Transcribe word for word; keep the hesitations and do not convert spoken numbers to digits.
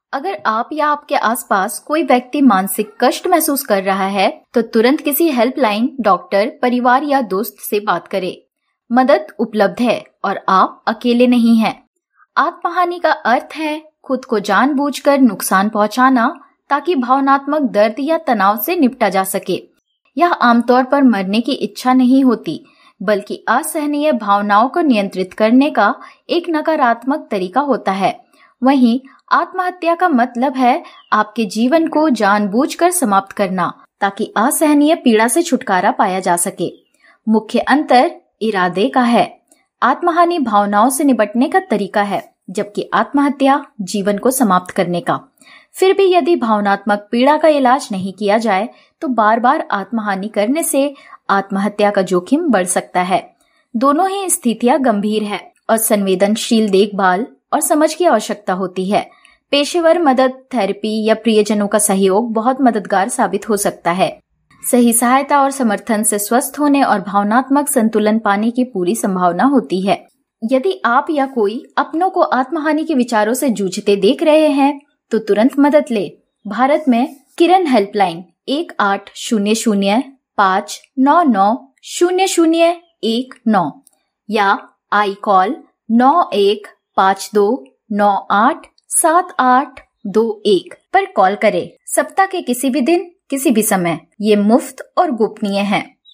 अगर आप या आपके आसपास कोई व्यक्ति मानसिक कष्ट महसूस कर रहा है तो तुरंत किसी हेल्पलाइन, डॉक्टर, परिवार या दोस्त से बात करें। मदद उपलब्ध है और आप अकेले नहीं हैं। आत्महानि का अर्थ है खुद को जानबूझकर नुकसान पहुंचाना ताकि भावनात्मक दर्द या तनाव से निपटा जा सके। यह आमतौर पर मरने की इच्छा नहीं होती, बल्कि असहनीय भावनाओं को नियंत्रित करने का एक नकारात्मक तरीका होता है। वहीं आत्महत्या का मतलब है आपके जीवन को जानबूझकर समाप्त करना ताकि असहनीय पीड़ा से छुटकारा पाया जा सके। मुख्य अंतर इरादे का है। आत्महानि भावनाओं से निपटने का तरीका है, जबकि आत्महत्या जीवन को समाप्त करने का। फिर भी यदि भावनात्मक पीड़ा का इलाज नहीं किया जाए तो बार बार आत्महानि करने से आत्महत्या का जोखिम बढ़ सकता है। दोनों ही स्थितियां गंभीर है और संवेदनशील देखभाल और समझ की आवश्यकता होती है। पेशेवर मदद, थेरेपी या प्रियजनों का सहयोग बहुत मददगार साबित हो सकता है। सही सहायता और समर्थन से स्वस्थ होने और भावनात्मक संतुलन पाने की पूरी संभावना होती है। यदि आप या कोई अपनों को आत्महानि के विचारों से जूझते देख रहे हैं तो तुरंत मदद ले। भारत में किरण हेल्पलाइन एक आठ शून्य शून्य पाँच नौ नौ शून्य शून्य एक नौ या आई कॉल नौ एक पाँच दो नौ आठ सात आठ दो एक पर कॉल करें। सप्ताह के किसी भी दिन, किसी भी समय। ये मुफ्त और गोपनीय है।